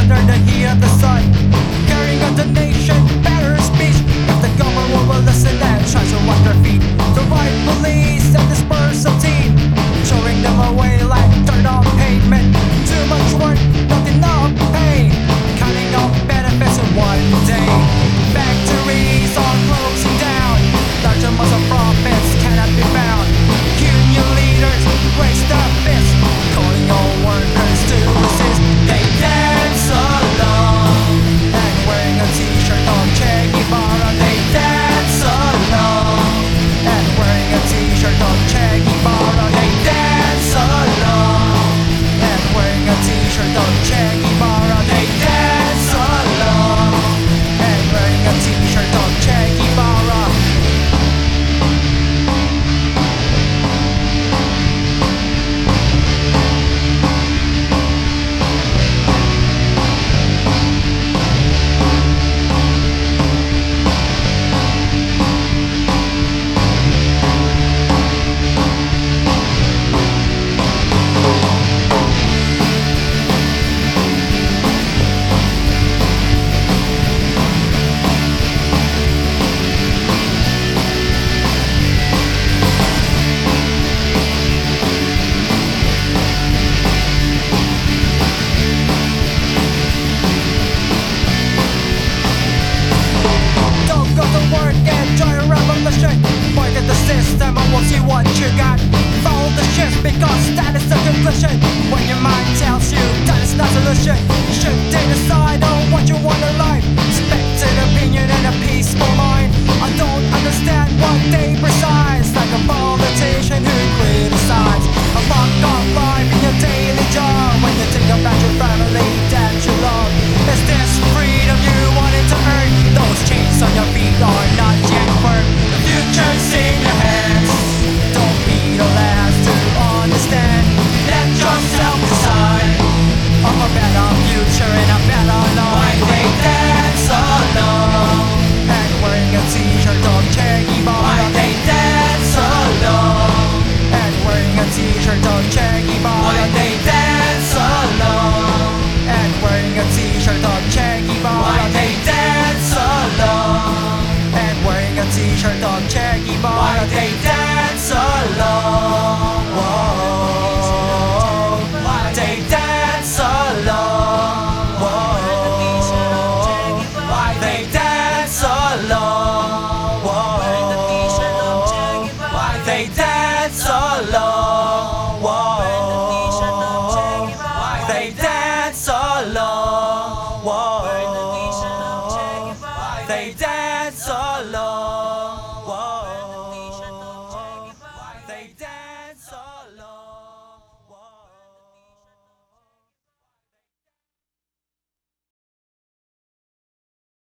under the heat of the sun, carrying on the nation, better speech. If the government will listen and try to wipe their feet, the riot police and disperse a team, showing them a way like dirt on pavement. Too much work, not enough pay, counting up benefits in one day. Factories are closing down, large amounts of profits cannot be found. Union leaders raise their fists, calling all workers to resist. They dance along, and wearing a t-shirt of Che Guevara. They dance along, and wearing a t-shirt of Che Guevara. They dance along, and wearing a t-shirt of Che Guevara. They dance along, and wearing a t-shirt of Che Guevara. Point at the system and we'll see what you got. Follow the shift because that is the conclusion. When your mind tells you that is not solution, you should decide on what you want in life. Expect an opinion and a peaceful mind. I don't understand what they precise, like a politician who criticizes a fucked up life in your daily job. When you think about your family that you love, is this freedom you wanted to earn? Those chains on your feet are not yet firm. The future's in your hands, don't be the last to understand. Let yourself decide of a better future and a better life. Why they dance along, and wearing a t-shirt of Che Guevara. Why they dance along, and wearing a t-shirt of Che Guevara.